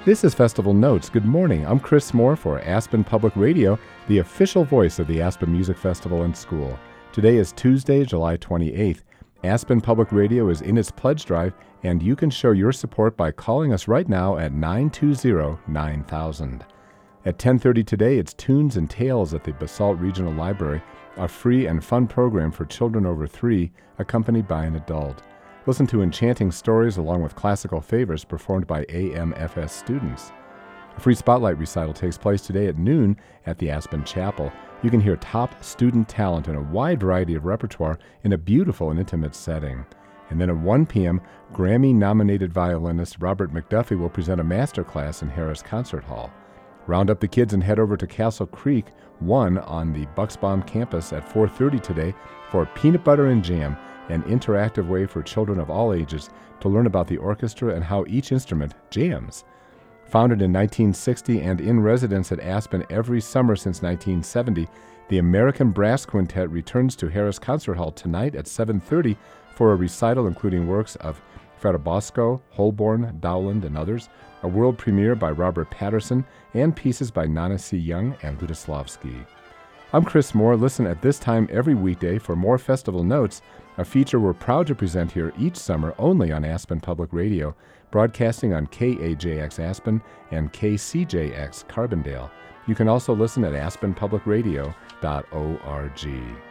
This is Festival Notes. Good morning. I'm Chris Moore for Aspen Public Radio, the official voice of the Aspen Music Festival and School. Today is Tuesday, July 28th. Aspen Public Radio is in its pledge drive, and you can show your support by calling us right now at 920-9000. At 10:30 today, it's Tunes and Tales at the Basalt Regional Library, a free and fun program for children over 3, accompanied by an adult. Listen to enchanting stories along with classical favorites performed by AMFS students. A free spotlight recital takes place today at noon at the Aspen Chapel. You can hear top student talent in a wide variety of repertoire in a beautiful and intimate setting. And then at 1 p.m., Grammy-nominated violinist Robert McDuffie will present a masterclass in Harris Concert Hall. Round up the kids and head over to Castle Creek 1 on the Bucksbaum campus at 4:30 today for Peanut Butter and Jam, an interactive way for children of all ages to learn about the orchestra and how each instrument jams. Founded in 1960 and in residence at Aspen every summer since 1970, the American Brass Quintet returns to Harris Concert Hall tonight at 7:30 for a recital including works of Ferrabosco, Holborn, Dowland, and others, a world premiere by Robert Patterson, and pieces by Nana C. Young and Ludoslavsky. I'm Chris Moore. Listen at this time every weekday for more Festival Notes, a feature we're proud to present here each summer only on Aspen Public Radio, broadcasting on KAJX Aspen and KCJX Carbondale. You can also listen at aspenpublicradio.org.